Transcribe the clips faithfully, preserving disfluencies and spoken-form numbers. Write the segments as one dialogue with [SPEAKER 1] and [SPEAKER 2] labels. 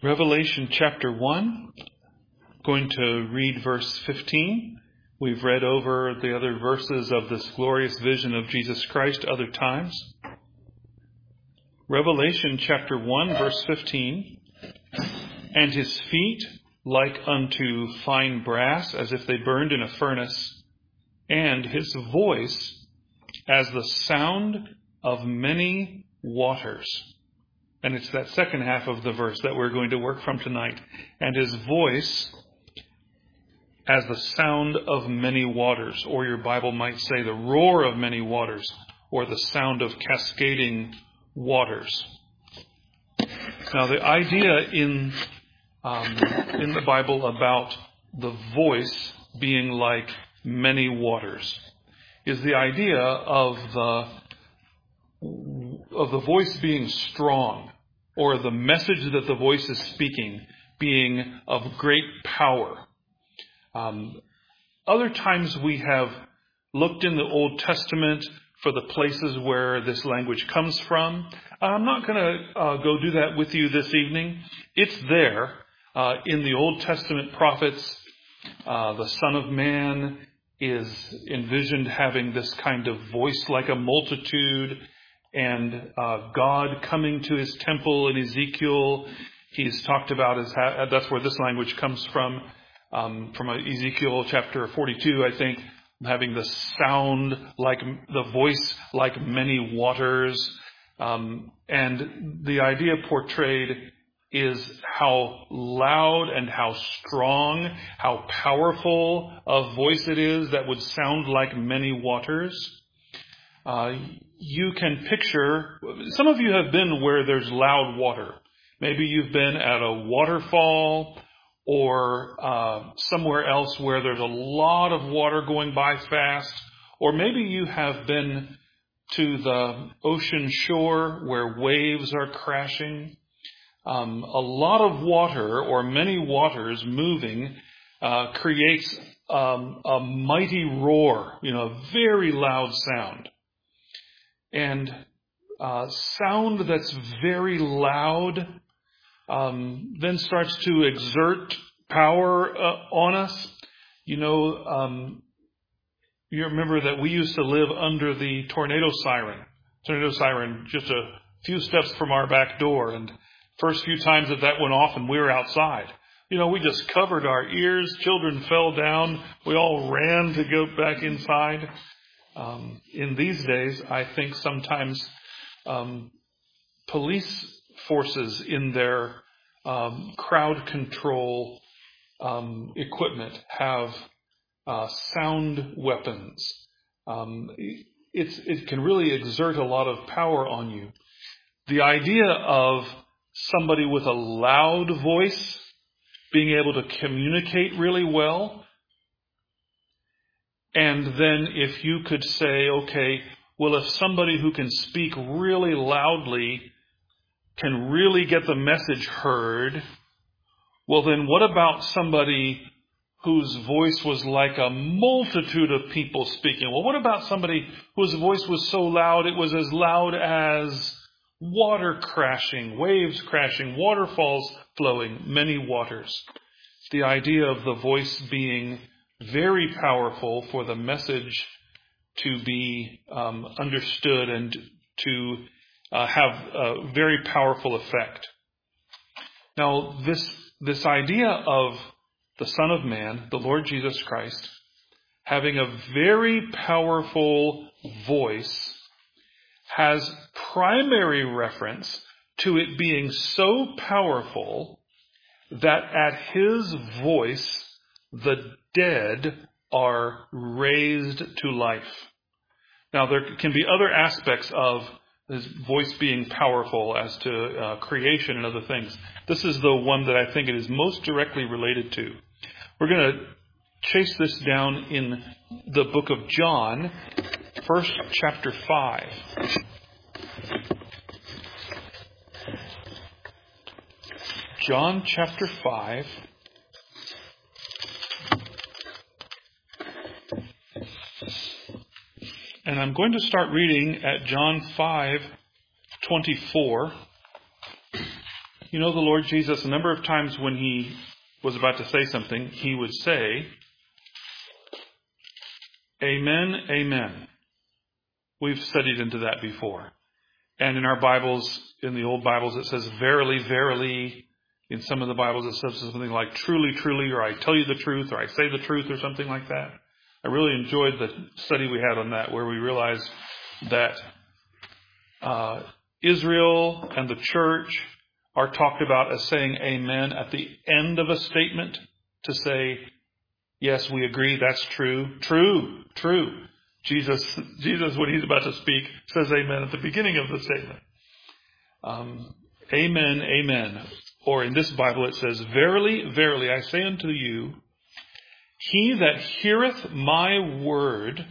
[SPEAKER 1] Revelation chapter one, going to read verse fifteen. We've read over the other verses of this glorious vision of Jesus Christ other times. Revelation chapter one, verse fifteen. And his feet like unto fine brass, as if they burned in a furnace, and his voice as the sound of many waters. And it's that second half of the verse that we're going to work from tonight. And his voice as the sound of many waters, or your Bible might say the roar of many waters, or the sound of cascading waters. Now, the idea in um, in the Bible about the voice being like many waters is the idea of the of the voice being strong, or the message that the voice is speaking being of great power. Um, other times we have looked in the Old Testament for the places where this language comes from. I'm not going to uh, go do that with you this evening. It's there uh, in the Old Testament prophets. Uh, the Son of Man is envisioned having this kind of voice like a multitude, and uh, God coming to his temple in Ezekiel. He's talked about as ha- that's where this language comes from, um, from Ezekiel chapter forty-two, I think, having the sound like the voice like many waters. Um, and the idea portrayed is how loud and how strong, how powerful a voice it is that would sound like many waters. Uh, you can picture, some of you have been where there's loud water. Maybe you've been at a waterfall or uh, somewhere else where there's a lot of water going by fast. Or maybe you have been to the ocean shore where waves are crashing. Um, a lot of water, or many waters moving, uh, creates um, a mighty roar, you know, a very loud sound. And uh, sound that's very loud um, then starts to exert power uh, on us. You know, um, you remember that we used to live under the tornado siren. Tornado siren just a few steps from our back door. And first few times that that went off and we were outside, you know, we just covered our ears. Children fell down. We all ran to go back inside. Um, in these days, I think sometimes um, police forces in their um, crowd control um, equipment have uh, sound weapons. Um, it's, it can really exert a lot of power on you. The idea of somebody with a loud voice being able to communicate really well. And then if you could say, okay, well, if somebody who can speak really loudly can really get the message heard, well, then what about somebody whose voice was like a multitude of people speaking? Well, what about somebody whose voice was so loud it was as loud as water crashing, waves crashing, waterfalls flowing, many waters? The idea of the voice being very powerful for the message to be um, understood and to uh, have a very powerful effect. Now, this this idea of the Son of Man, the Lord Jesus Christ, having a very powerful voice has primary reference to it being so powerful that at his voice the dead are raised to life. Now, there can be other aspects of his voice being powerful as to uh, creation and other things. This is the one that I think it is most directly related to. We're going to chase this down in the book of John, first chapter five. John chapter five. And I'm going to start reading at John five twenty-four. you know, the Lord Jesus, a number of times when he was about to say something, he would say, Amen, amen. We've studied into that before. And in our Bibles, in the old Bibles, it says, verily, verily. In some of the Bibles, it says something like, truly, truly, or I tell you the truth, or I say the truth, or something like that. I really enjoyed the study we had on that, where we realized that uh, Israel and the church are talked about as saying amen at the end of a statement to say, yes, we agree, that's true. True, true. Jesus, Jesus, when he's about to speak, says amen at the beginning of the statement. Um, amen, amen. Or in this Bible it says, verily, verily, I say unto you, he that heareth my word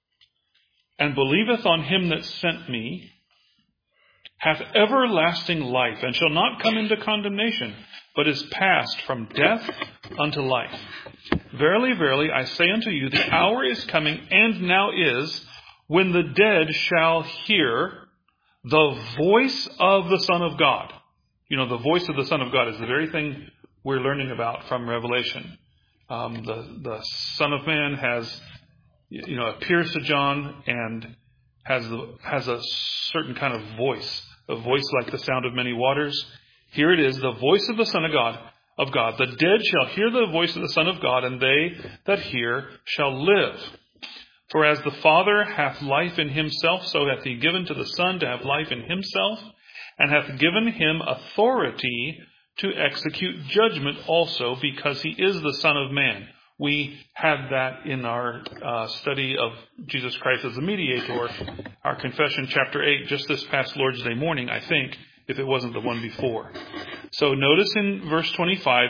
[SPEAKER 1] and believeth on him that sent me hath everlasting life, and shall not come into condemnation, but is passed from death unto life. Verily, verily, I say unto you, the hour is coming, and now is, when the dead shall hear the voice of the Son of God. You know, the voice of the Son of God is the very thing we're learning about from Revelation. Um, the, the Son of Man has, you know, appears to John and has the, has a certain kind of voice, a voice like the sound of many waters. Here it is, the voice of the Son of God, of God. The dead shall hear the voice of the Son of God, and they that hear shall live. For as the Father hath life in himself, so hath he given to the Son to have life in himself, and hath given him authority to execute judgment also, because he is the Son of Man. We had that in our uh, study of Jesus Christ as the mediator, our confession, chapter eight, just this past Lord's Day morning, I think, if it wasn't the one before. So notice in verse twenty-five,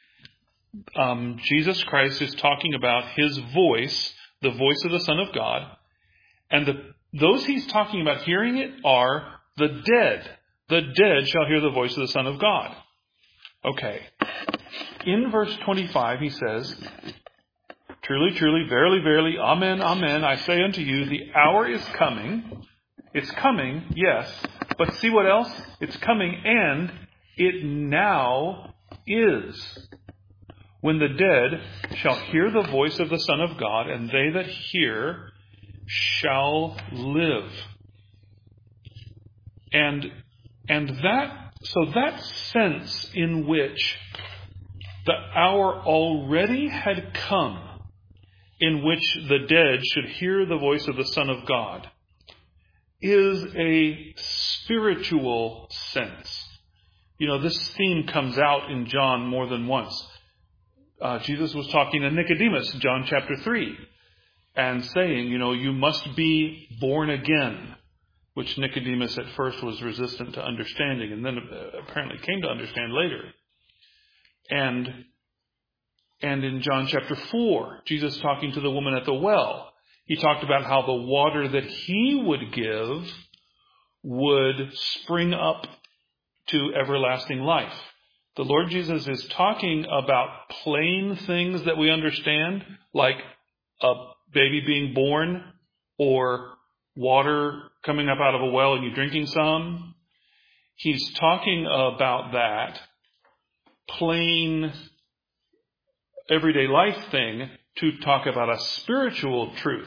[SPEAKER 1] um, Jesus Christ is talking about his voice, the voice of the Son of God, and the, those he's talking about hearing it are the dead. The dead shall hear the voice of the Son of God. Okay. In verse twenty-five, he says, truly, truly, verily, verily, amen, amen, I say unto you, the hour is coming. It's coming, yes. But see what else? It's coming, and it now is. When the dead shall hear the voice of the Son of God, and they that hear shall live. And, and that, so that sense in which the hour already had come in which the dead should hear the voice of the Son of God is a spiritual sense. You know, this theme comes out in John more than once. Uh, Jesus was talking to Nicodemus, John chapter three, and saying, you know, you must be born again, which Nicodemus at first was resistant to understanding, and then apparently came to understand later. And, and in John chapter four, Jesus talking to the woman at the well, he talked about how the water that he would give would spring up to everlasting life. The Lord Jesus is talking about plain things that we understand, like a baby being born or water coming up out of a well and you drinking some. He's talking about that plain everyday life thing to talk about a spiritual truth.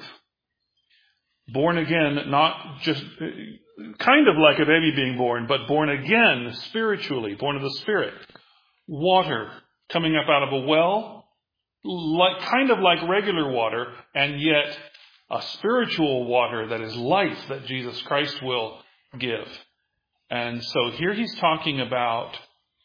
[SPEAKER 1] Born again, not just kind of like a baby being born, but born again spiritually, born of the Spirit. Water coming up out of a well, like kind of like regular water, and yet a spiritual water that is life that Jesus Christ will give. And so here he's talking about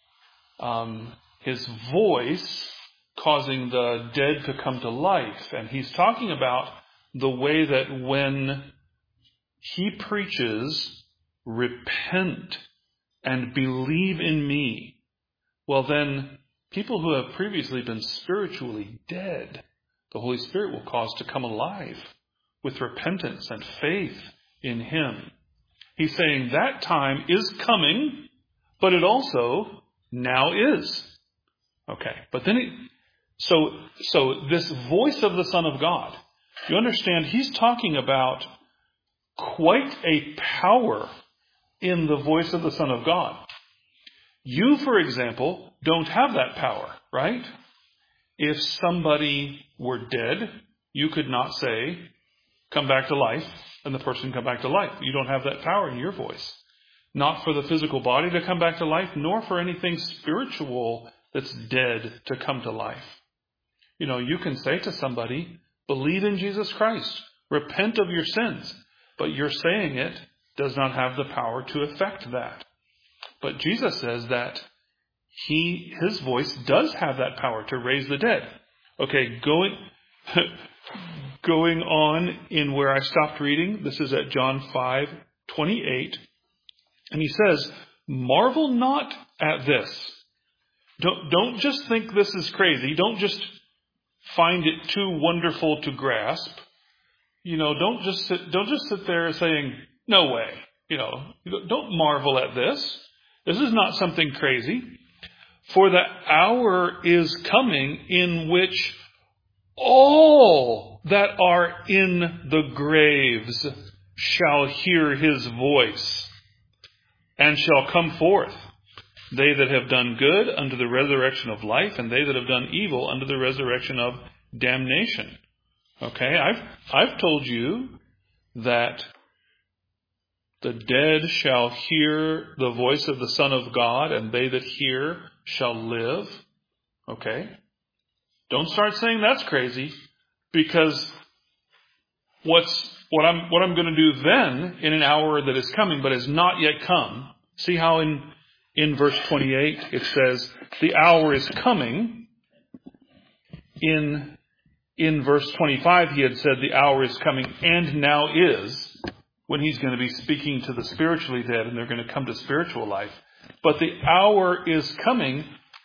[SPEAKER 1] um, his voice causing the dead to come to life. And he's talking about the way that when he preaches, repent and believe in me, well then, people who have previously been spiritually dead, the Holy Spirit will cause to come alive with repentance and faith in him. He's saying that time is coming, but it also now is. Okay, but then it, so, so this voice of the Son of God, you understand, he's talking about quite a power in the voice of the Son of God. You, for example, don't have that power, right? If somebody were dead, you could not say, come back to life, and the person come back to life. You don't have that power in your voice. Not for the physical body to come back to life, nor for anything spiritual that's dead to come to life. You know, you can say to somebody, believe in Jesus Christ, repent of your sins, but your saying it does not have the power to affect that. But Jesus says that he, his voice does have that power to raise the dead. Okay, going, going on in where I stopped reading, this is at John five twenty-eight, and he says, marvel not at this. Don't, don't just think this is crazy. Don't just find it too wonderful to grasp. You know, don't just sit, don't just sit there saying, no way. You know, don't marvel at this. This is not something crazy. For the hour is coming in which all that are in the graves shall hear his voice and shall come forth. They that have done good unto the resurrection of life, and they that have done evil unto the resurrection of damnation. Okay, I've, I've told you that the dead shall hear the voice of the Son of God, and they that hear shall live. Okay? Don't start saying that's crazy, because what's what I'm what I'm going to do then in an hour that is coming but has not yet come. See how in in verse twenty-eight it says the hour is coming. In in verse twenty-five he had said the hour is coming and now is, when he's going to be speaking to the spiritually dead and they're going to come to spiritual life. But the hour is coming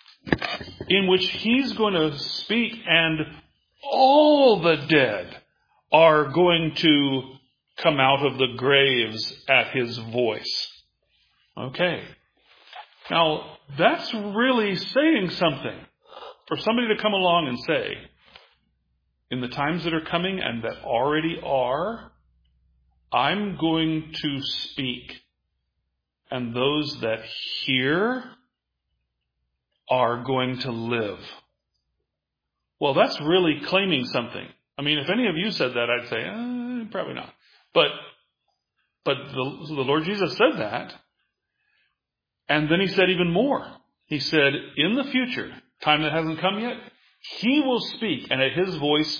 [SPEAKER 1] in which he's going to speak and all the dead are going to come out of the graves at his voice. Okay. Now, that's really saying something. For somebody to come along and say, in the times that are coming and that already are, I'm going to speak, and those that hear are going to live. Well, that's really claiming something. I mean, if any of you said that, I'd say, eh, probably not. But, but the, the Lord Jesus said that. And then he said even more. He said, in the future, time that hasn't come yet, he will speak, and at his voice,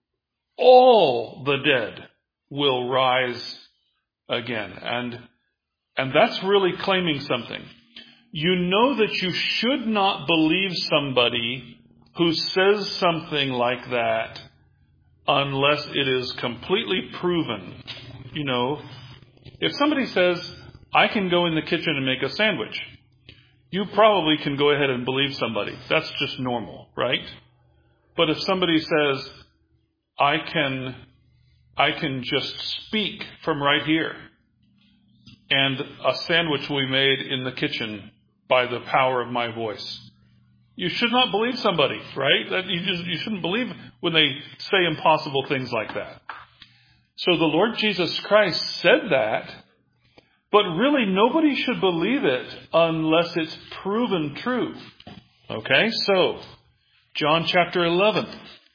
[SPEAKER 1] all the dead will rise again. And, and that's really claiming something. You know that you should not believe somebody who says something like that unless it is completely proven. You know, if somebody says, I can go in the kitchen and make a sandwich, you probably can go ahead and believe somebody. That's just normal, right? But if somebody says, I can, I can just speak from right here, and a sandwich will be made in the kitchen by the power of my voice, you should not believe somebody, right? That you just, you shouldn't believe when they say impossible things like that. So the Lord Jesus Christ said that, but really nobody should believe it unless it's proven true. Okay, so John chapter eleven.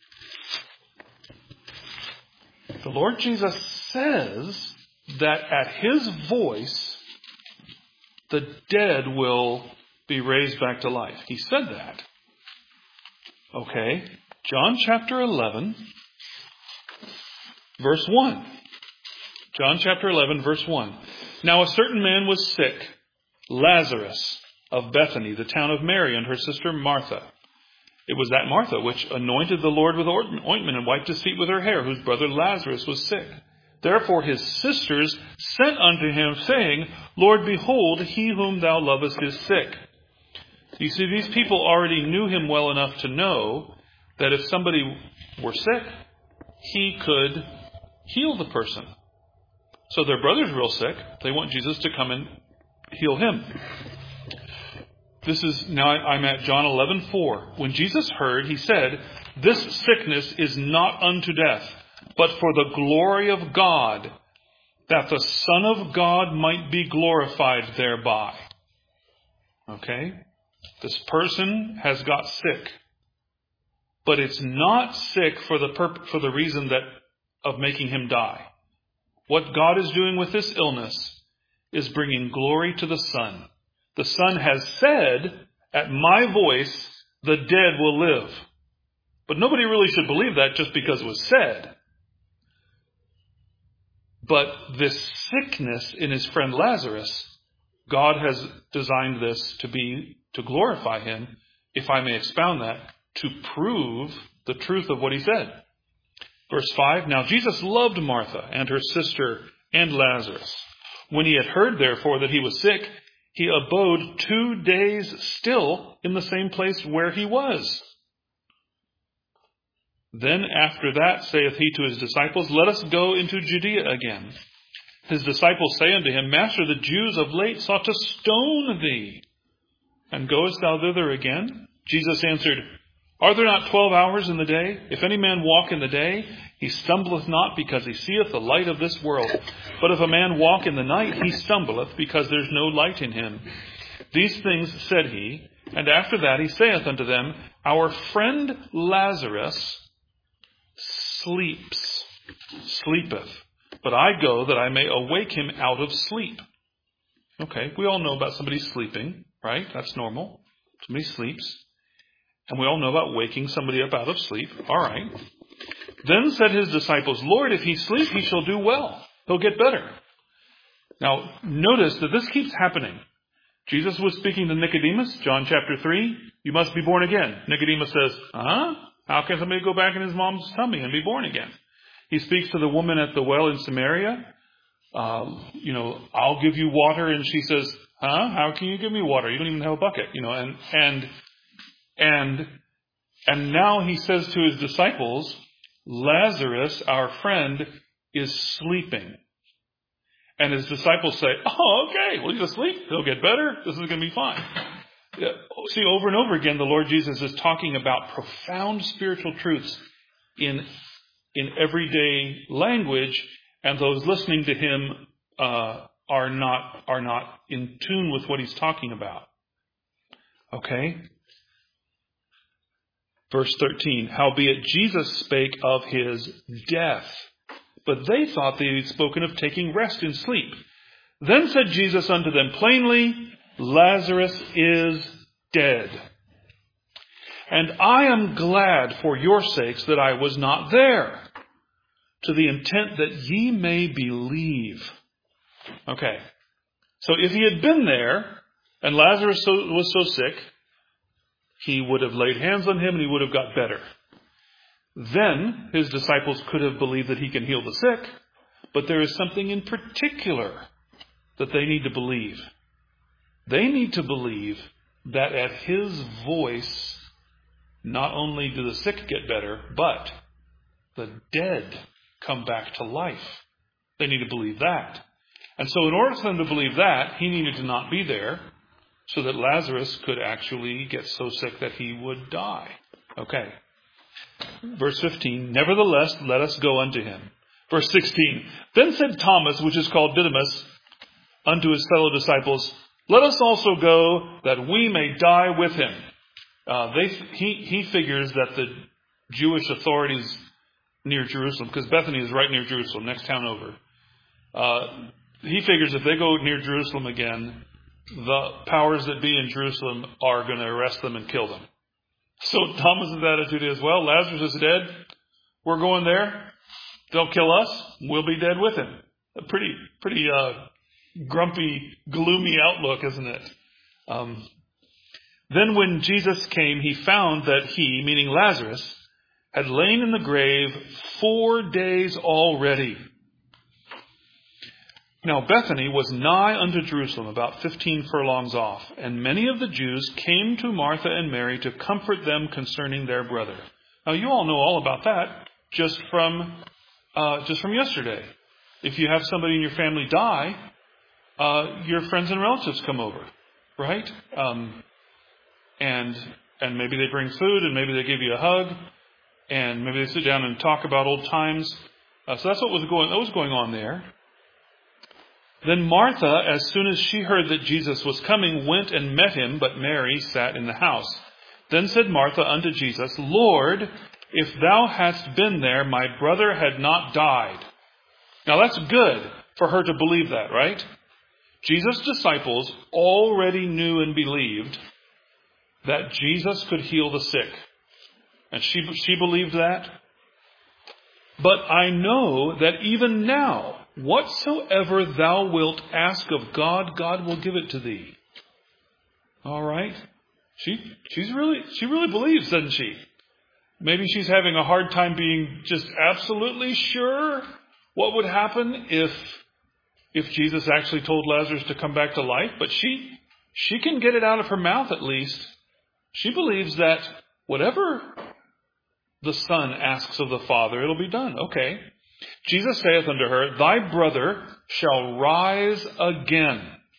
[SPEAKER 1] The Lord Jesus says that at his voice, the dead will be raised back to life. He said that. Okay, John chapter eleven, verse one. John chapter eleven, verse one. Now a certain man was sick, Lazarus of Bethany, the town of Mary, and her sister Martha. It was that Martha which anointed the Lord with ointment and wiped his feet with her hair, whose brother Lazarus was sick. Therefore his sisters sent unto him, saying, Lord, behold, he whom thou lovest is sick. You see, these people already knew him well enough to know that if somebody were sick, he could heal the person. So their brother's real sick. They want Jesus to come and heal him. This is, now I'm at John eleven four. When Jesus heard, he said, this sickness is not unto death, but for the glory of God, that the Son of God might be glorified thereby. Okay? This person has got sick. But it's not sick for the purpose, for the reason that of making him die. What God is doing with this illness is bringing glory to the Son. The Son has said, at my voice, the dead will live. But nobody really should believe that just because it was said. But this sickness in his friend Lazarus, God has designed this to be, to glorify him, if I may expound that, to prove the truth of what he said. Verse five, now Jesus loved Martha and her sister and Lazarus. When he had heard, therefore, that he was sick, he abode two days still in the same place where he was. Then after that saith he to his disciples, let us go into Judea again. His disciples say unto him, Master, the Jews of late sought to stone thee. And goest thou thither again? Jesus answered, Are there not twelve hours in the day? If any man walk in the day, he stumbleth not, because he seeth the light of this world. But if a man walk in the night, he stumbleth, because there is no light in him. These things said he, and after that he saith unto them, Our friend Lazarus sleeps, sleepeth, but I go that I may awake him out of sleep. Okay, we all know about somebody sleeping, right? That's normal. Somebody sleeps. And we all know about waking somebody up out of sleep. All right. Then said his disciples, Lord, if he sleep, he shall do well. He'll get better. Now, notice that this keeps happening. Jesus was speaking to Nicodemus, John chapter three. You must be born again. Nicodemus says, huh? How can somebody go back in his mom's tummy and be born again? He speaks to the woman at the well in Samaria. Uh, you know, I'll give you water. And she says, huh? How can you give me water? You don't even have a bucket. You know, and, and, and, and now he says to his disciples, Lazarus, our friend, is sleeping. And his disciples say, oh, okay, well, he's asleep. He'll get better. This is going to be fine. See, over and over again, the Lord Jesus is talking about profound spiritual truths in, in everyday language, and those listening to him uh, are not are not in tune with what he's talking about. Okay? Verse thirteen, howbeit Jesus spake of his death, but they thought that he had spoken of taking rest in sleep. Then said Jesus unto them plainly, Lazarus is dead. And I am glad for your sakes that I was not there, to the intent that ye may believe. Okay. So if he had been there, and Lazarus so, was so sick, he would have laid hands on him and he would have got better. Then his disciples could have believed that he can heal the sick, but there is something in particular that they need to believe. They need to believe that at his voice, not only do the sick get better, but the dead come back to life. They need to believe that. And so in order for them to believe that, he needed to not be there so that Lazarus could actually get so sick that he would die. Okay. Verse fifteen, nevertheless, let us go unto him. Verse sixteen, then said Thomas, which is called Didymus, unto his fellow disciples, let us also go that we may die with him. Uh, they, he, he figures that the Jewish authorities near Jerusalem, because Bethany is right near Jerusalem, next town over. Uh, he figures if they go near Jerusalem again, the powers that be in Jerusalem are going to arrest them and kill them. So Thomas's attitude is, well, Lazarus is dead. We're going there. They'll kill us. We'll be dead with him. A pretty, pretty, uh, grumpy, gloomy outlook, isn't it? Um, then when Jesus came, he found that he, meaning Lazarus, had lain in the grave four days already. Now Bethany was nigh unto Jerusalem, about fifteen furlongs off, and many of the Jews came to Martha and Mary to comfort them concerning their brother. Now you all know all about that just from uh, just from yesterday. If you have somebody in your family die, uh, your friends and relatives come over, right? Um, and and maybe they bring food, and maybe they give you a hug, and maybe they sit down and talk about old times. Uh, so that's what was going that was going on there. Then Martha, as soon as she heard that Jesus was coming, went and met him, but Mary sat in the house. Then said Martha unto Jesus, Lord, if thou hadst been there, my brother had not died. Now that's good for her to believe that, right? Jesus' disciples already knew and believed that Jesus could heal the sick. And she, she believed that. But I know that even now, whatsoever thou wilt ask of God, God will give it to thee. All right? She, she's really, she really believes, doesn't she? Maybe she's having a hard time being just absolutely sure what would happen if, if Jesus actually told Lazarus to come back to life. But she, she can get it out of her mouth at least. She believes that whatever the Son asks of the Father, it'll be done. Okay. Jesus saith unto her, Thy brother shall rise again.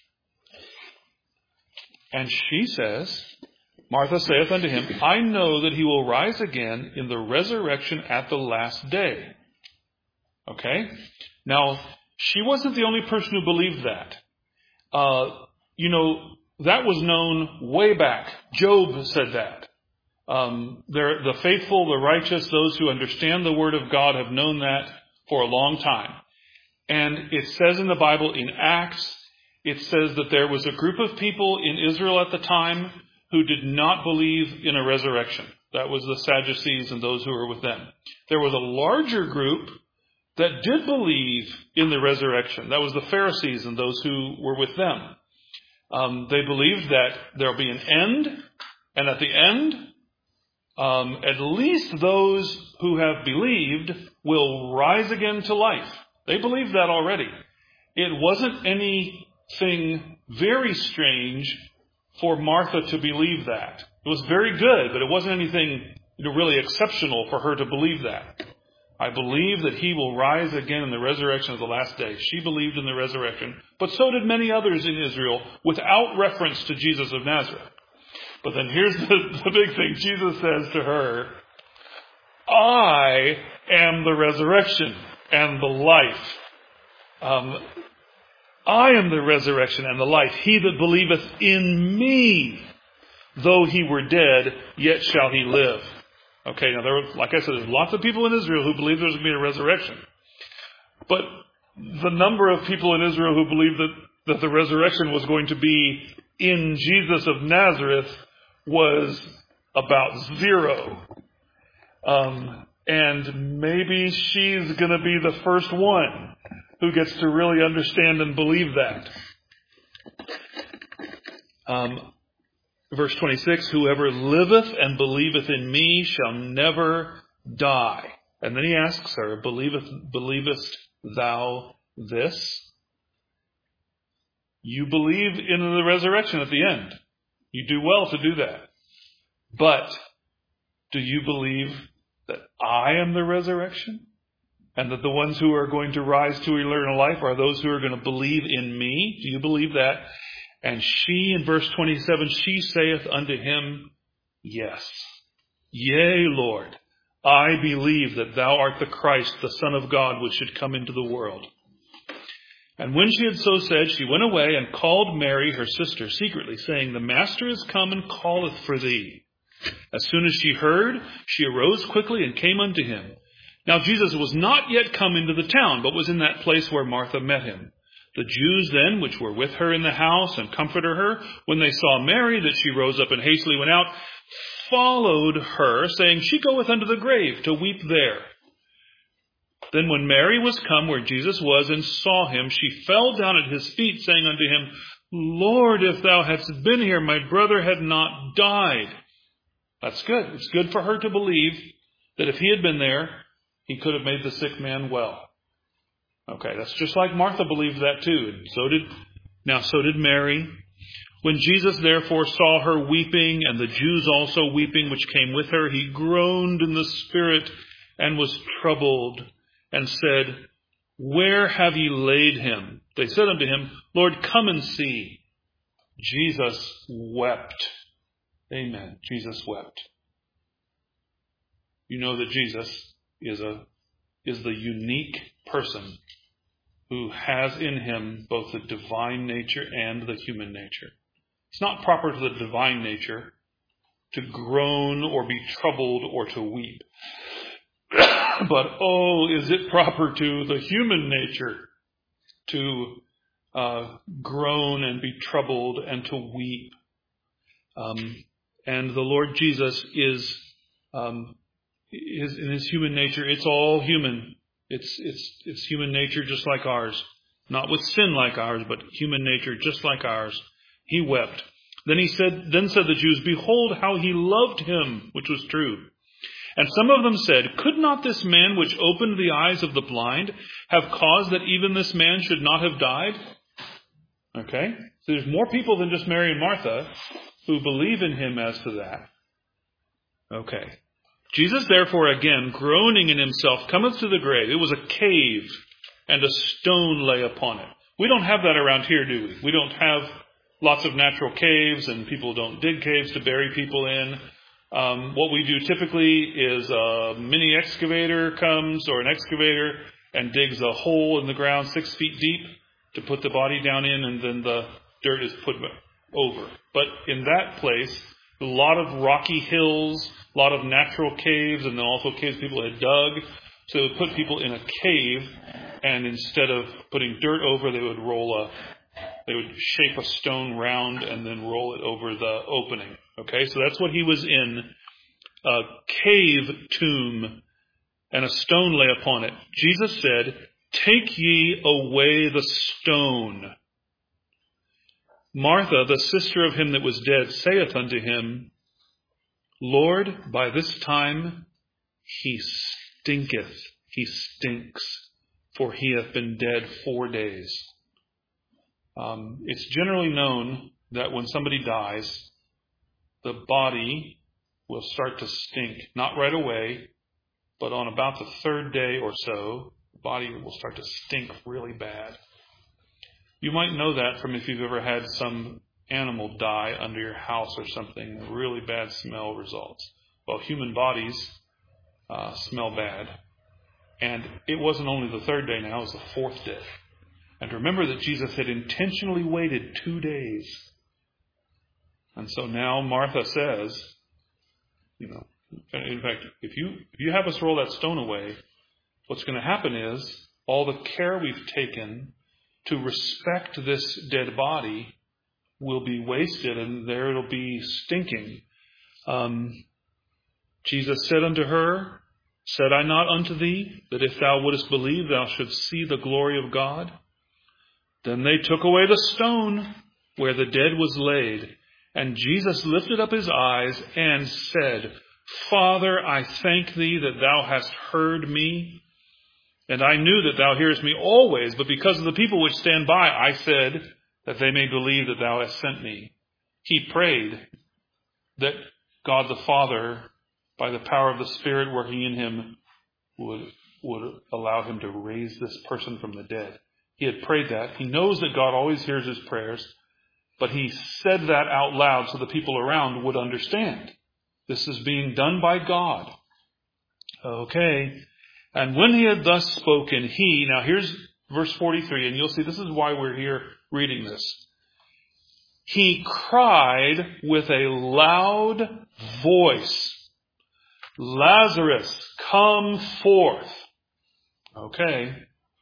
[SPEAKER 1] And she says, Martha saith unto him, I know that he will rise again in the resurrection at the last day. Okay? Now, she wasn't the only person who believed that. Uh, you know, that was known way back. Job said that. Um, the faithful, the righteous, those who understand the Word of God have known that for a long time. And it says in the Bible, in Acts, it says that there was a group of people in Israel at the time who did not believe in a resurrection. That was the Sadducees and those who were with them. There was a larger group that did believe in the resurrection. That was the Pharisees and those who were with them. Um, they believed that there'll be an end, and at the end, um, at least those who have believed will rise again to life. They believed that already. It wasn't anything very strange for Martha to believe that. It was very good, but it wasn't anything really exceptional for her to believe that. I believe that he will rise again in the resurrection of the last day. She believed in the resurrection, but so did many others in Israel without reference to Jesus of Nazareth. But then here's the, the big thing. Jesus says to her, I am the resurrection and the life. Um, I am the resurrection and the life. He that believeth in me, though he were dead, yet shall he live. Okay, now there were, like I said, there's lots of people in Israel who believe there's going to be a resurrection. But the number of people in Israel who believed that, that the resurrection was going to be in Jesus of Nazareth was about zero. Um, and maybe she's going to be the first one who gets to really understand and believe that. Um, Verse twenty-six, whoever liveth and believeth in me shall never die. And then he asks her, believeth, believest thou this? You believe in the resurrection at the end. You do well to do that. But do you believe that I am the resurrection? And that the ones who are going to rise to eternal life are those who are going to believe in me? Do you believe that? And she, in verse twenty-seven, she saith unto him, Yes. Yea, Lord, I believe that thou art the Christ, the Son of God, which should come into the world. And when she had so said, she went away and called Mary, her sister, secretly, saying, The Master is come and calleth for thee. As soon as she heard, she arose quickly and came unto him. Now Jesus was not yet come into the town, but was in that place where Martha met him. The Jews then, which were with her in the house and comforted her, when they saw Mary, that she rose up and hastily went out, followed her, saying, She goeth unto the grave to weep there. Then when Mary was come where Jesus was and saw him, she fell down at his feet, saying unto him, Lord, if thou hadst been here, my brother had not died. That's good. It's good for her to believe that if he had been there, he could have made the sick man well. Okay, that's just like Martha believed that too. And so did, now so did Mary. When Jesus therefore saw her weeping, and the Jews also weeping, which came with her, he groaned in the spirit and was troubled, and said, Where have ye laid him? They said unto him, Lord, come and see. Jesus wept. Amen. Jesus wept. You know that Jesus is a is the unique person who has in him both the divine nature and the human nature. It's not proper to the divine nature to groan or be troubled or to weep. But, oh, is it proper to the human nature to uh, groan and be troubled and to weep? Um, and the Lord Jesus is, um, is in his human nature, it's all human. It's, it's, it's human nature just like ours. Not with sin like ours, but human nature just like ours. He wept. Then he said, then said the Jews, behold how he loved him, which was true. And some of them said, could not this man which opened the eyes of the blind have caused that even this man should not have died? Okay. So there's more people than just Mary and Martha who believe in him as to that. Okay. Jesus, therefore, again, groaning in himself, cometh to the grave. It was a cave, and a stone lay upon it. We don't have that around here, do we? We don't have lots of natural caves, and people don't dig caves to bury people in. Um, what we do typically is a mini excavator comes, or an excavator, and digs a hole in the ground six feet deep to put the body down in, and then the dirt is put over. But in that place, a lot of rocky hills, a lot of natural caves, and then also caves people had dug. So they would put people in a cave, and instead of putting dirt over, they would roll a, they would shape a stone round and then roll it over the opening. Okay, so that's what he was in, a cave tomb, and a stone lay upon it. Jesus said, take ye away the stone. Martha, the sister of him that was dead, saith unto him, Lord, by this time he stinketh, he stinks, for he hath been dead four days. Um, it's generally known that when somebody dies, the body will start to stink, not right away, but on about the third day or so, the body will start to stink really bad. You might know that from if you've ever had some animal die under your house or something, a really bad smell results. Well, human bodies uh, smell bad. And it wasn't only the third day now, it was the fourth day. And remember that Jesus had intentionally waited two days. And so now Martha says, you know, in fact, if you if you have us roll that stone away, what's going to happen is all the care we've taken to respect this dead body will be wasted, and there it'll be stinking. Um, Jesus said unto her, said I not unto thee, that if thou wouldest believe, thou shouldst see the glory of God? Then they took away the stone where the dead was laid. And Jesus lifted up his eyes and said, Father, I thank thee that thou hast heard me. And I knew that thou hearest me always, but because of the people which stand by, I said, that they may believe that thou hast sent me. He prayed that God the Father, by the power of the Spirit working in him, would, would allow him to raise this person from the dead. He had prayed that. He knows that God always hears his prayers, but he said that out loud so the people around would understand. This is being done by God. Okay. And when he had thus spoken, he, now here's verse forty-three, and you'll see this is why we're here reading this. He cried with a loud voice, Lazarus, come forth. Okay.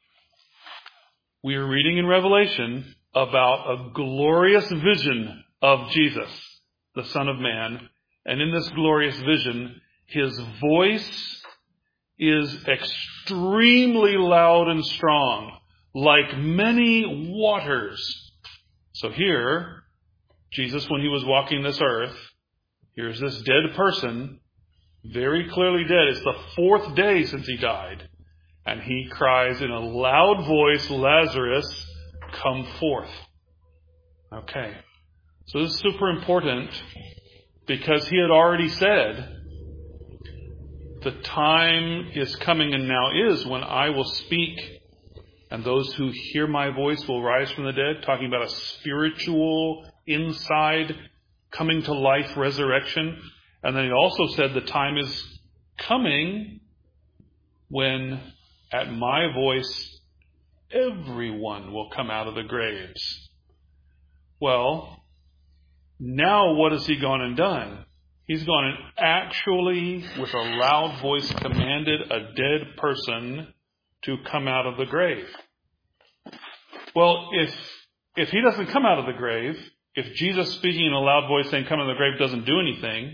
[SPEAKER 1] We are reading in Revelation about a glorious vision of Jesus, the Son of Man. And in this glorious vision, his voice is extremely loud and strong, like many waters. So here, Jesus, when he was walking this earth, here's this dead person, very clearly dead. It's the fourth day since he died. And he cries in a loud voice, Lazarus, come forth. Okay. So this is super important because he had already said, the time is coming and now is when I will speak, and those who hear my voice will rise from the dead, talking about a spiritual, inside, coming to life resurrection. And then he also said the time is coming when at my voice everyone will come out of the graves. Well, now what has he gone and done? He's gone and actually, with a loud voice, commanded a dead person to come out of the grave. Well, if if he doesn't come out of the grave, if Jesus speaking in a loud voice saying come out of the grave doesn't do anything,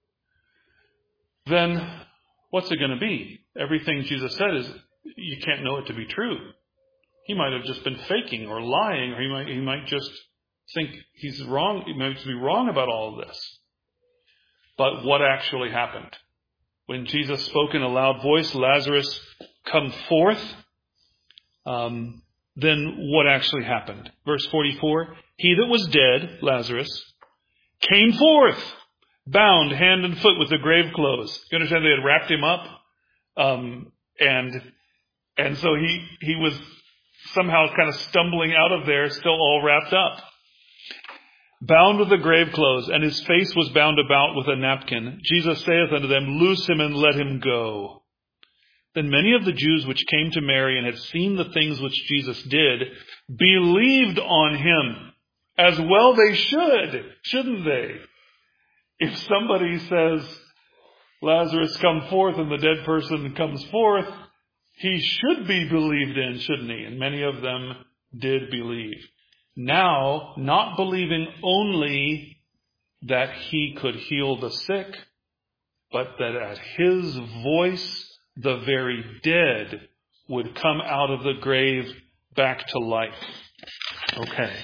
[SPEAKER 1] then what's it going to be? Everything Jesus said is, you can't know it to be true. He might have just been faking or lying, or he might he might just think he's wrong. He might be wrong about all of this. But what actually happened? When Jesus spoke in a loud voice, Lazarus, come forth. Um, then what actually happened? Verse forty-four, he that was dead, Lazarus, came forth, bound hand and foot with the grave clothes. You understand they had wrapped him up? Um, and and so he, he was somehow kind of stumbling out of there, still all wrapped up. Bound with the grave clothes, and his face was bound about with a napkin. Jesus saith unto them, loose him and let him go. Then many of the Jews which came to Mary and had seen the things which Jesus did, believed on him. As well they should, shouldn't they? If somebody says, Lazarus, come forth, and the dead person comes forth, he should be believed in, shouldn't he? And many of them did believe. Now, not believing only that he could heal the sick, but that at his voice, the very dead would come out of the grave back to life. Okay.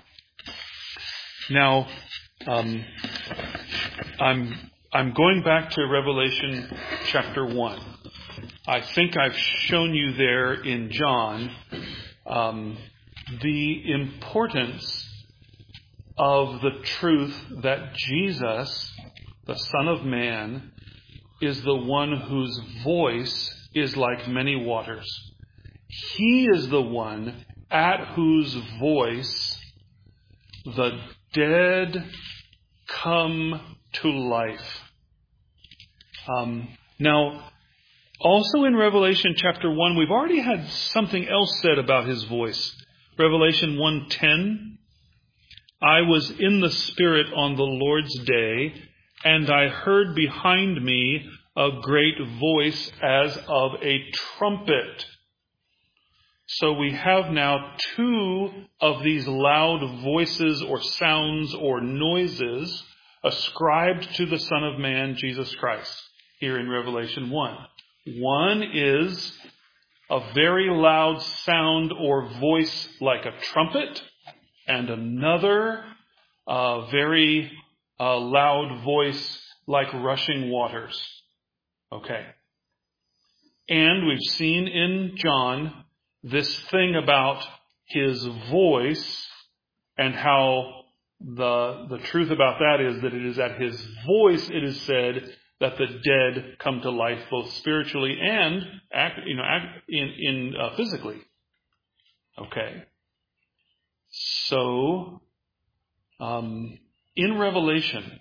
[SPEAKER 1] Now, um, I'm I'm going back to Revelation chapter one. I think I've shown you there in John um, the importance of the truth that Jesus, the Son of Man, is the one whose voice is like many waters. He is the one at whose voice the dead come to life. Um, now, also in Revelation chapter one, we've already had something else said about his voice. Revelation one ten, I was in the Spirit on the Lord's day, and I heard behind me a great voice as of a trumpet. So we have now two of these loud voices or sounds or noises ascribed to the Son of Man, Jesus Christ, here in Revelation one. One is a very loud sound or voice like a trumpet, and another uh, very uh, loud voice like rushing waters. Okay. And we've seen in John this thing about his voice and how the the truth about that is that it is at his voice, it is said, that the dead come to life both spiritually and act, you know, act in, in uh, physically. Okay. So, um, in Revelation,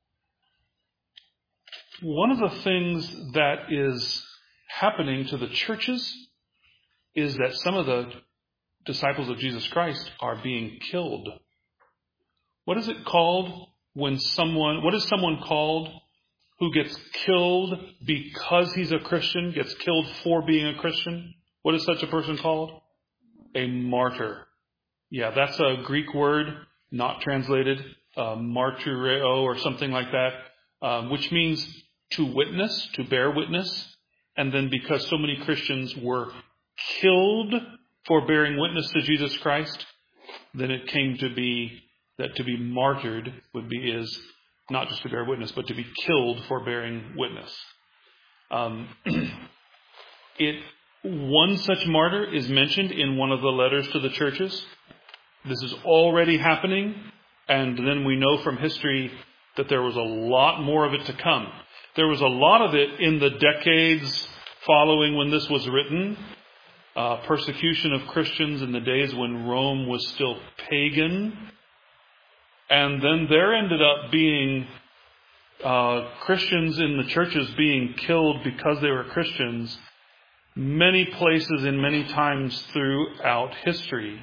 [SPEAKER 1] one of the things that is happening to the churches is that some of the disciples of Jesus Christ are being killed. What is it called when someone, what is someone called who gets killed because he's a Christian, gets killed for being a Christian? What is such a person called? A martyr. Yeah, that's a Greek word, not translated, uh, martyreo or something like that, um, which means to witness, to bear witness. And then because so many Christians were killed for bearing witness to Jesus Christ, then it came to be that to be martyred would be is not just to bear witness, but to be killed for bearing witness. Um, it one such martyr is mentioned in one of the letters to the churches. This is already happening, and then we know from history that there was a lot more of it to come. There was a lot of it in the decades following when this was written. Uh, persecution of Christians in the days when Rome was still pagan. And then there ended up being uh, Christians in the churches being killed because they were Christians many places and many times throughout history.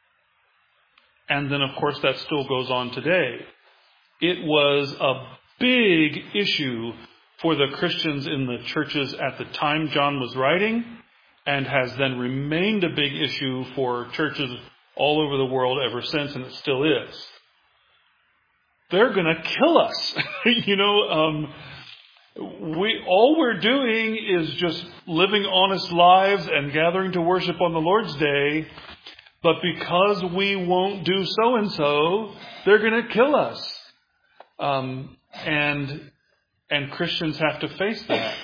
[SPEAKER 1] And then, of course, that still goes on today. It was a big issue for the Christians in the churches at the time John was writing, and has then remained a big issue for churches all over the world ever since, and it still is. They're going to kill us. you know, um, we all we're doing is just living honest lives and gathering to worship on the Lord's Day. But because we won't do so and so, they're going to kill us. Um, and and Christians have to face that.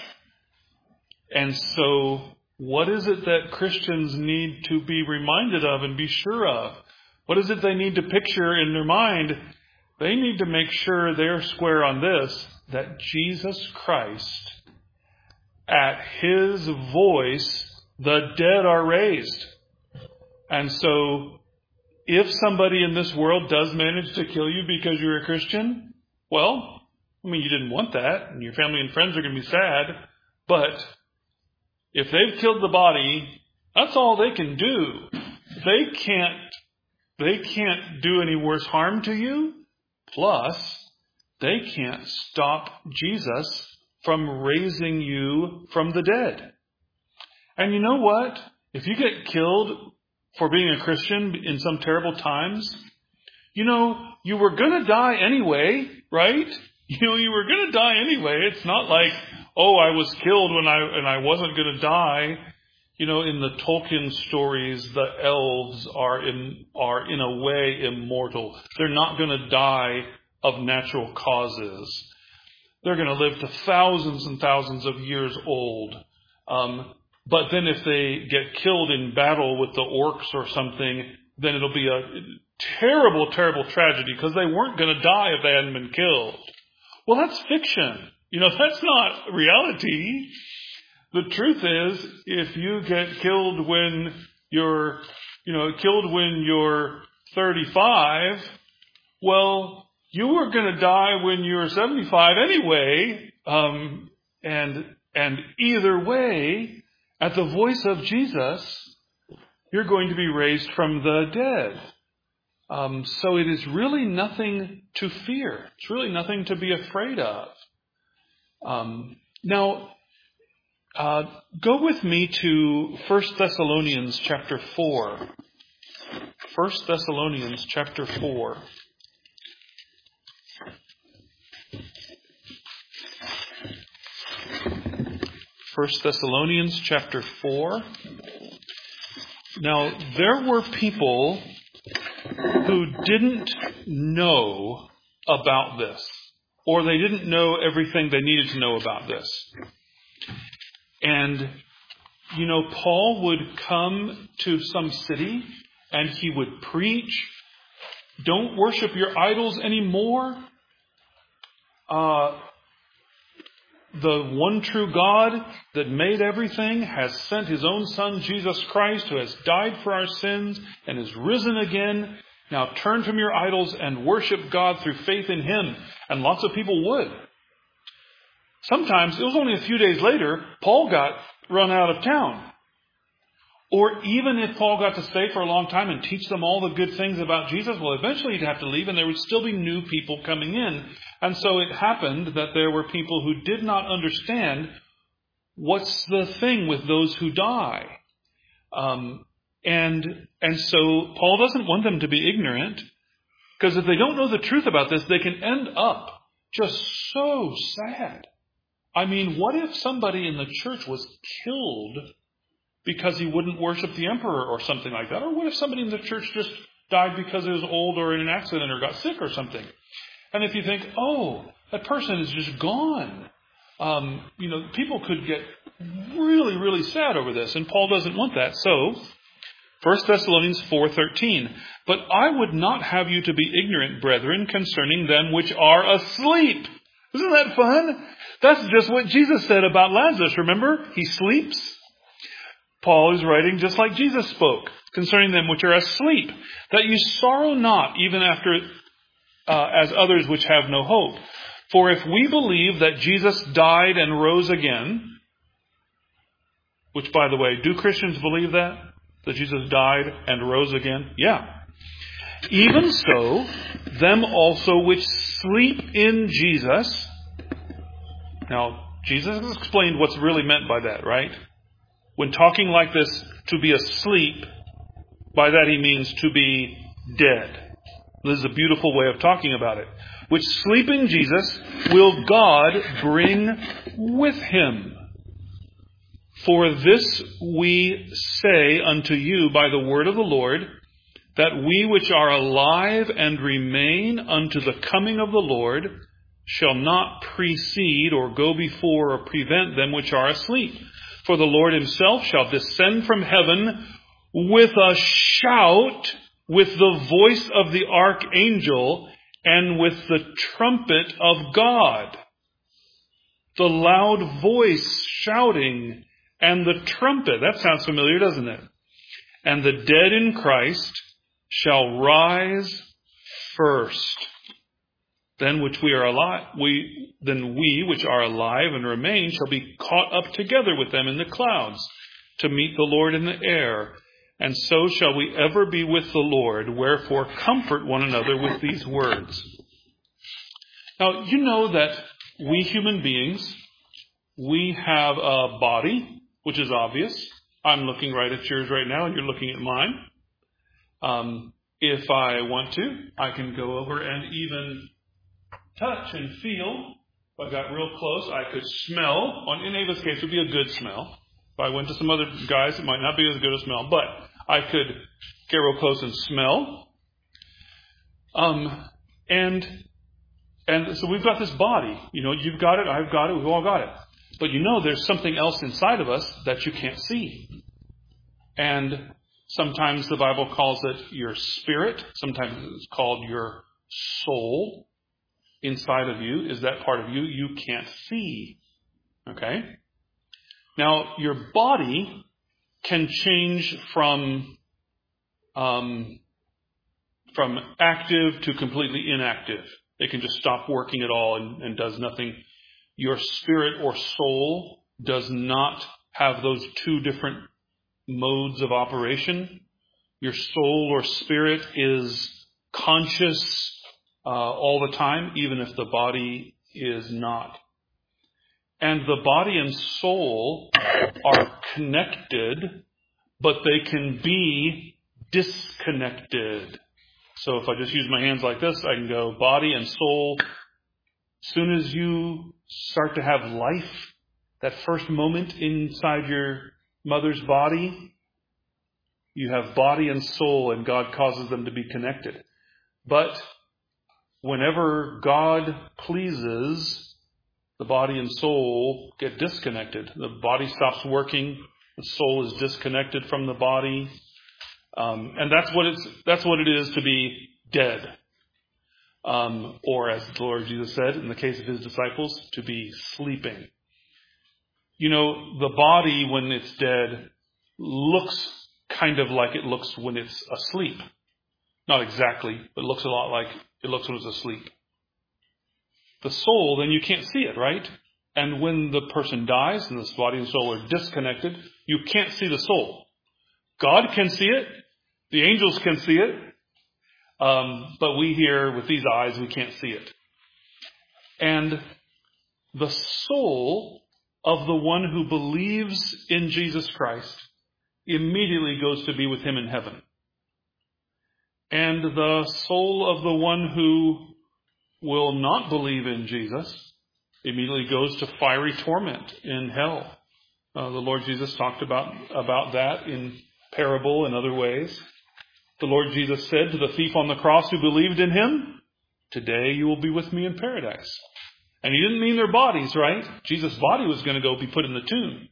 [SPEAKER 1] And so, what is it that Christians need to be reminded of and be sure of? What is it they need to picture in their mind? They need to make sure they're square on this, that Jesus Christ, at His voice, the dead are raised. And so, if somebody in this world does manage to kill you because you're a Christian, well, I mean, you didn't want that, and your family and friends are going to be sad, but if they've killed the body, that's all they can do. They can't, they can't do any worse harm to you. Plus, they can't stop Jesus from raising you from the dead. And you know what? If you get killed for being a Christian in some terrible times, you know, you were going to die anyway, right? You know, you were going to die anyway. It's not like, oh, I was killed when I, and I wasn't going to die. You know, in the Tolkien stories, the elves are in, are in a way immortal. They're not going to die of natural causes. They're going to live to thousands and thousands of years old. Um, but then if they get killed in battle with the orcs or something, then it'll be a terrible, terrible tragedy because they weren't going to die if they hadn't been killed. Well, that's fiction. You know, that's not reality. The truth is, if you get killed when you're, you know, killed when you're thirty-five, well, you were going to die when you were seventy-five anyway. Um, and, and either way, at the voice of Jesus, you're going to be raised from the dead. Um, so it is really nothing to fear. It's really nothing to be afraid of. Um, now, uh, go with me to First Thessalonians chapter four. First Thessalonians chapter four. First Thessalonians chapter four. Now, there were people who didn't know about this, or they didn't know everything they needed to know about this. And, you know, Paul would come to some city and he would preach, don't worship your idols anymore. Uh, the one true God that made everything has sent His own Son, Jesus Christ, who has died for our sins and is risen again. Now turn from your idols and worship God through faith in Him. And lots of people would. Sometimes, it was only a few days later, Paul got run out of town. Or even if Paul got to stay for a long time and teach them all the good things about Jesus, well, eventually he'd have to leave and there would still be new people coming in. And so it happened that there were people who did not understand what's the thing with those who die. Um, and, and so Paul doesn't want them to be ignorant, because if they don't know the truth about this, they can end up just so sad. I mean, what if somebody in the church was killed because he wouldn't worship the emperor or something like that? Or what if somebody in the church just died because he was old or in an accident or got sick or something? And if you think, oh, that person is just gone, um, you know, people could get really, really sad over this. And Paul doesn't want that. So, First Thessalonians four thirteen, but I would not have you to be ignorant, brethren, concerning them which are asleep. Isn't that fun? That's just what Jesus said about Lazarus. Remember? He sleeps. Paul is writing just like Jesus spoke concerning them which are asleep, that you sorrow not even after uh, as others which have no hope. For if we believe that Jesus died and rose again, Which, by the way, do Christians believe that? That Jesus died and rose again? Yeah. Even so, them also which sleep in Jesus. Now, Jesus has explained what's really meant by that, right? When talking like this, to be asleep, by that he means to be dead. This is a beautiful way of talking about it. Which sleep in Jesus will God bring with him. For this we say unto you by the word of the Lord, that we which are alive and remain unto the coming of the Lord shall not precede or go before or prevent them which are asleep. For the Lord himself shall descend from heaven with a shout, with the voice of the archangel, and with the trumpet of God. The loud voice shouting and the trumpet. That sounds familiar, doesn't it? And the dead in Christ shall rise first. Then which we are alive, we then we which are alive and remain shall be caught up together with them in the clouds to meet the Lord in the air. And so shall we ever be with the Lord. Wherefore comfort one another with these words. Now, you know that we human beings, we have a body, which is obvious. I'm looking right at yours right now, and you're looking at mine. Um, if I want to, I can go over and even touch and feel. If I got real close, I could smell. On in Ava's case, it would be a good smell. If I went to some other guys, it might not be as good a smell, but I could get real close and smell. Um, and and so we've got this body. You know, you've got it, I've got it, we've all got it. But you know, there's something else inside of us that you can't see. And sometimes the Bible calls it your spirit. Sometimes it's called your soul. Inside of you is that part of you you can't see. Okay? Now, your body can change from um, from active to completely inactive. It can just stop working at all and, and does nothing. Your spirit or soul does not have those two different modes of operation. Your soul or spirit is conscious uh, all the time, even if the body is not. And the body and soul are connected, but they can be disconnected. So if I just use my hands like this, I can go body and soul. As soon as you start to have life, that first moment inside your mother's body, you have body and soul, and God causes them to be connected. But whenever God pleases, the body and soul get disconnected. The body stops working. The soul is disconnected from the body. Um, and that's what it's, that's what it is to be dead. Um, or as the Lord Jesus said, in the case of his disciples, to be sleeping. You know, the body, when it's dead, looks kind of like it looks when it's asleep. Not exactly, but it looks a lot like it looks when it's asleep. The soul, then you can't see it, right? And when the person dies and this body and soul are disconnected, you can't see the soul. God can see it. The angels can see it. Um, but we here, with these eyes, we can't see it. And the soul of the one who believes in Jesus Christ immediately goes to be with him in heaven. And the soul of the one who will not believe in Jesus immediately goes to fiery torment in hell. Uh, the Lord Jesus talked about, about that in parable and other ways. The Lord Jesus said to the thief on the cross who believed in him, "Today you will be with me in paradise." And he didn't mean their bodies, right? Jesus' body was going to go be put in the tomb.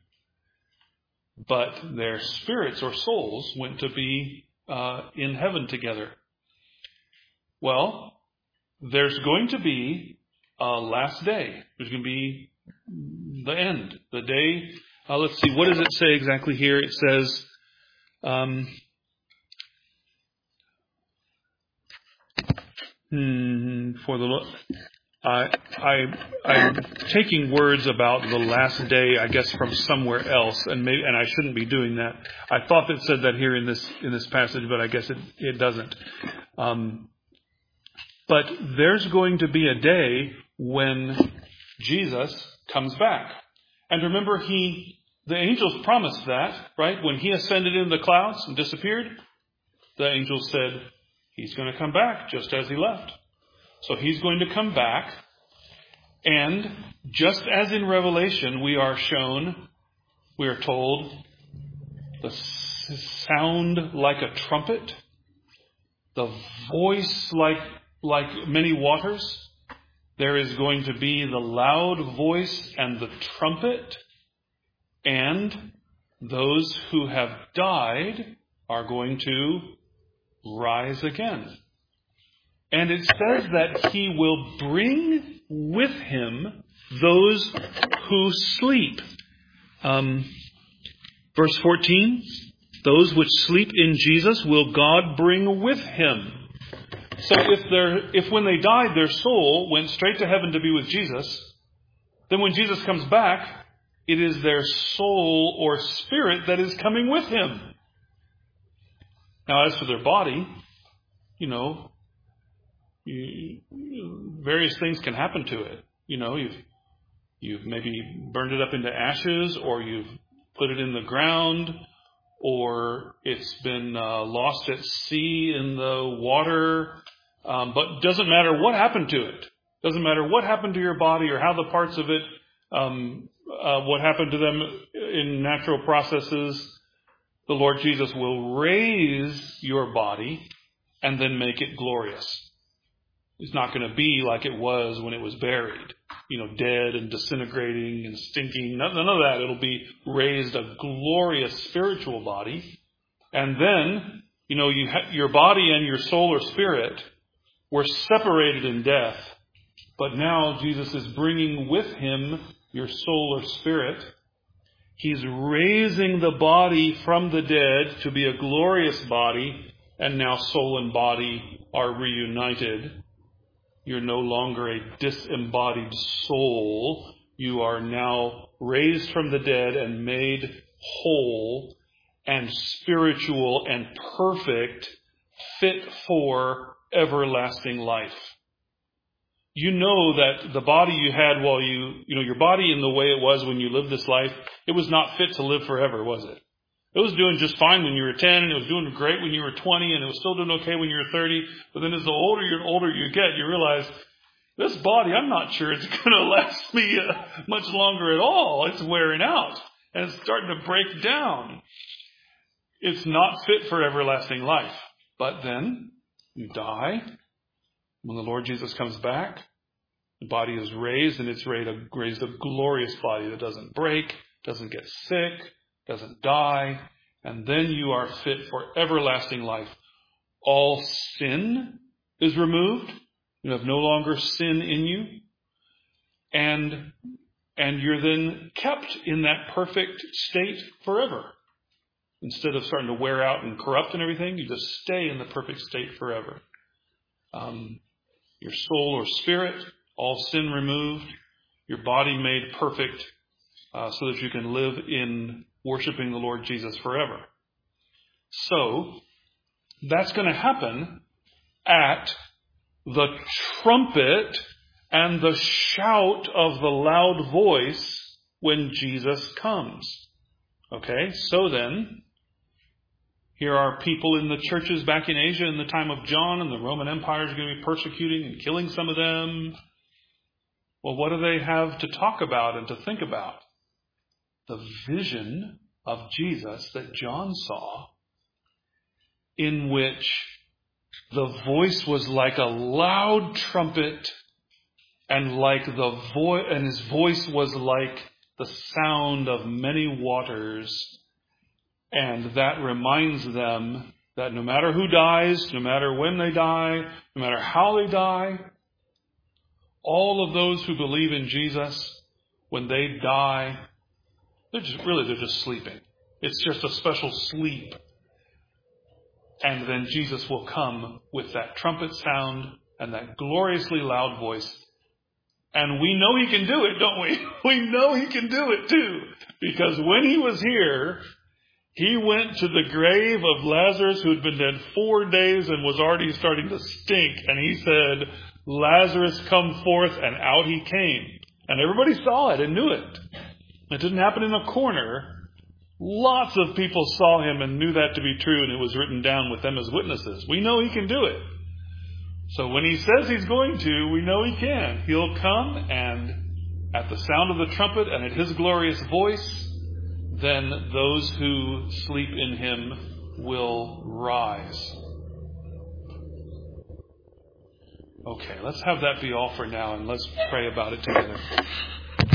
[SPEAKER 1] But their spirits or souls went to be uh, in heaven together. Well, there's going to be a last day. There's going to be the end. The day, uh, let's see, what does it say exactly here? It says, um, hmm, for the I, I, I'm taking words about the last day, I guess, from somewhere else, and maybe, and I shouldn't be doing that. I thought it said that here in this in this passage, but I guess it, it doesn't. Um, but there's going to be a day when Jesus comes back, and remember, he the angels promised that, right? When he ascended into the clouds and disappeared, the angels said he's going to come back just as he left. So he's going to come back, and just as in Revelation, we are shown, we are told, the sound like a trumpet, the voice like, like many waters. There is going to be the loud voice and the trumpet, and those who have died are going to rise again. And it says that he will bring with him those who sleep. Um, verse fourteen, those which sleep in Jesus will God bring with him. So if they're, if when they died their soul went straight to heaven to be with Jesus, then when Jesus comes back, it is their soul or spirit that is coming with him. Now as for their body, you know, You, various things can happen to it. You know, you've you've maybe burned it up into ashes, or you've put it in the ground, or it's been uh, lost at sea in the water. Um, but it doesn't matter what happened to it. Doesn't matter what happened to your body or how the parts of it, um, uh, what happened to them in natural processes. The Lord Jesus will raise your body and then make it glorious. It's not going to be like it was when it was buried, you know, dead and disintegrating and stinking. None of that. It'll be raised a glorious spiritual body. And then, you know, you ha- your body and your soul or spirit were separated in death. But now Jesus is bringing with him your soul or spirit. He's raising the body from the dead to be a glorious body. And now soul and body are reunited. You're no longer a disembodied soul. You are now raised from the dead and made whole and spiritual and perfect, fit for everlasting life. You know that the body you had while you, you know, your body in the way it was when you lived this life, it was not fit to live forever, was it? It was doing just fine when you were ten, and it was doing great when you were twenty, and it was still doing okay when you were thirty. But then as the older you older you get, you realize, this body, I'm not sure it's going to last me uh, much longer at all. It's wearing out, and it's starting to break down. It's not fit for everlasting life. But then you die. When the Lord Jesus comes back, the body is raised, and it's raised a glorious body that doesn't break, doesn't get sick, doesn't die, and then you are fit for everlasting life. All sin is removed. You have no longer sin in you. And, and you're then kept in that perfect state forever. Instead of starting to wear out and corrupt and everything, you just stay in the perfect state forever. Um, your soul or spirit, all sin removed. Your body made perfect uh, so that you can live in worshiping the Lord Jesus forever. So, that's going to happen at the trumpet and the shout of the loud voice when Jesus comes. Okay, so then, here are people in the churches back in Asia in the time of John, and the Roman Empire is going to be persecuting and killing some of them. Well, what do they have to talk about and to think about? The vision of Jesus that John saw, in which the voice was like a loud trumpet, and like the voice, and his voice was like the sound of many waters. And that reminds them that no matter who dies, no matter when they die, no matter how they die, all of those who believe in Jesus, when they die, they're just, really, they're just sleeping. It's just a special sleep. And then Jesus will come with that trumpet sound and that gloriously loud voice, And we know he can do it, don't we? We know he can do it too. Because when he was here, he went to the grave of Lazarus, who had been dead four days and was already starting to stink. And he said, Lazarus, come forth. And out he came. And everybody saw it and knew it. It didn't happen in a corner. Lots of people saw him and knew that to be true. And it was written down with them as witnesses. We know he can do it. So when he says he's going to, we know he can. He'll come, and at the sound of the trumpet and at his glorious voice, then those who sleep in him will rise. Okay, let's have that be all for now, and let's pray about it together.